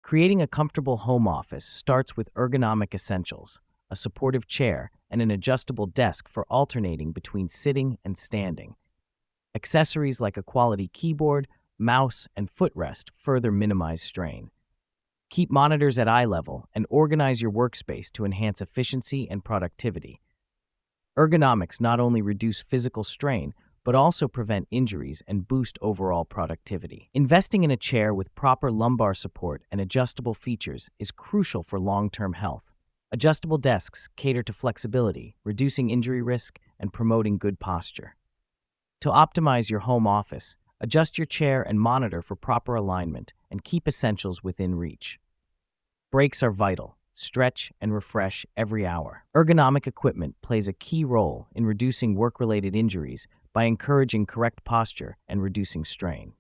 Creating a comfortable home office starts with ergonomic essentials, a supportive chair, and an adjustable desk for alternating between sitting and standing. Accessories like a quality keyboard, mouse, and footrest further minimize strain. Keep monitors at eye level and organize your workspace to enhance efficiency and productivity. Ergonomics not only reduce physical strain, but also prevent injuries and boost overall productivity. Investing in a chair with proper lumbar support and adjustable features is crucial for long-term health. Adjustable desks cater to flexibility, reducing injury risk and promoting good posture. To optimize your home office, adjust your chair and monitor for proper alignment and keep essentials within reach. Breaks are vital. Stretch and refresh every hour. Ergonomic equipment plays a key role in reducing work-related injuries by encouraging correct posture and reducing strain.